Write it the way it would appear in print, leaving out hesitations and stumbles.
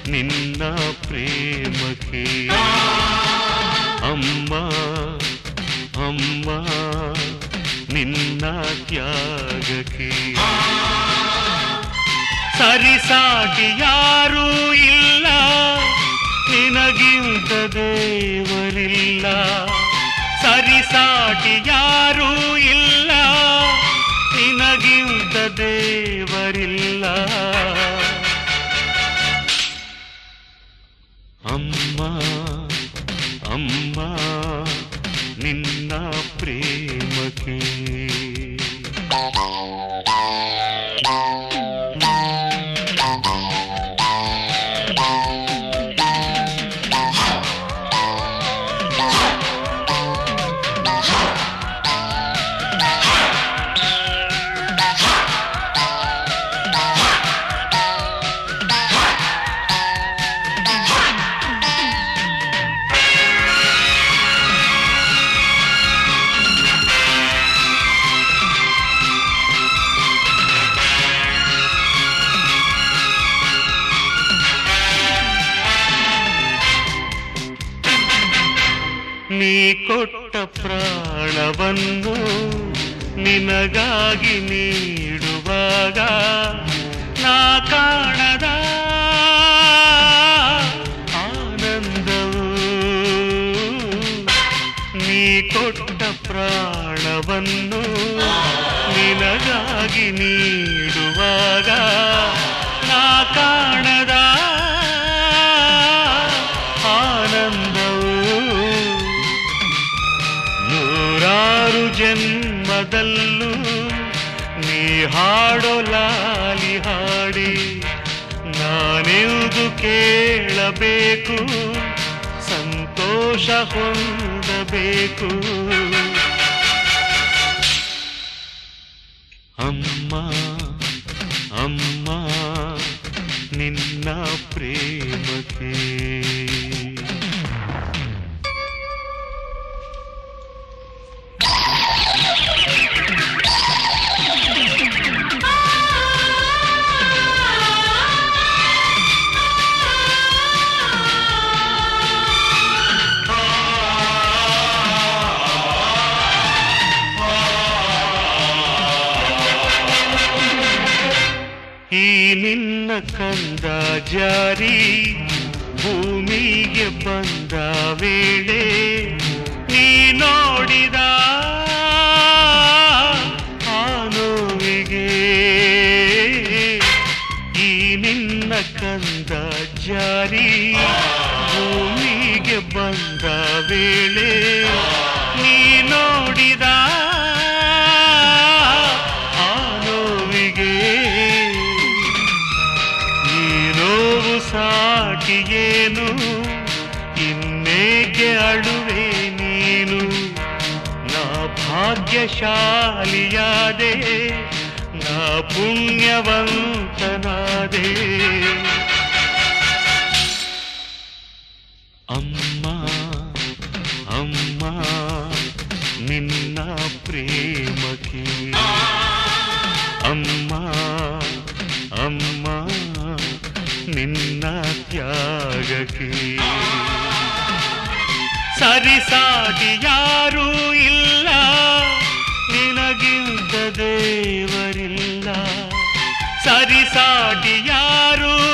ನಿನ್ನ ಪ್ರೇಮಕ್ಕೆ ಅಮ್ಮ ಅಮ್ಮ ನಿನ್ನ ತ್ಯಾಗಕ್ಕೆ ಸರಿಸಾಟಿ ಯಾರೂ ಇಲ್ಲ ನಿನಗಿಂತ ದೇವರಿಲ್ಲ ಸರಿಸಾಟಿ ಯಾರೂ ಇಲ್ಲ ನಿನಗಿಂತ ದೇವರಿಲ್ಲ ಅಮ್ಮ ಅಮ್ಮ ನಿನ್ನ ಪ್ರೇಮಕ್ಕೆ ನೀ ಕೊಟ್ಟ ಪ್ರಾಣವನ್ನು ನಿನಗಾಗಿ ನೀಡುವಾಗ ನಾ ಕಾಣದ ಆನಂದವು ನೀ ಕೊಟ್ಟ ಪ್ರಾಣವನ್ನು ನಿನಗಾಗಿ ನೀಡುವಾಗ ನಾ ಕಾಣದ ಜನ್ಮದಲ್ಲೂ ನೀ ಹಾಡೋ ಲಾಲಿ ಹಾಡಿ ನಾನೆಂದು ಕೇಳಬೇಕು ಸಂತೋಷ ಹೊಂದಬೇಕು ಅಮ್ಮ ಅಮ್ಮ ನಿನ್ನ ಪ್ರೇಮಕ್ಕೆ ಈ ನಿನ್ನ ಕಂದ ಜಾರಿ ಭೂಮಿಗೆ ಬಂದ ವೇಳೆ ನೀ ನೋಡಿದ ಆ ನೋವಿಗೆ ಈ ನಿನ್ನ ಕಂದ ಜಾರಿ ಭೂಮಿಗೆ ಬಂದ ವೇಳೆ ನೀ ನೋಡಿದ ಸಾಟಿಯೇನು ಇನ್ನೇಕೆ ಅಳುವೆ ನೀನು ನಾ ಭಾಗ್ಯಶಾಲಿಯಾದೆ ನಾ ಪುಣ್ಯವಂತನಾದೆ ಅಮ್ಮ ಅಮ್ಮ ನಿನ್ನ ಪ್ರೇಮಕ್ಕೆ ಅಮ್ಮ ಅಮ್ಮ ನಿನ್ನ ತ್ಯಾಗಕ್ಕೆ ಸರಿಸಾಟಿ ಯಾರೂ ಇಲ್ಲ ನಿನಗಿಂತ ದೇವರಿಲ್ಲ ಸರಿಸಾಟಿ ಯಾರೂ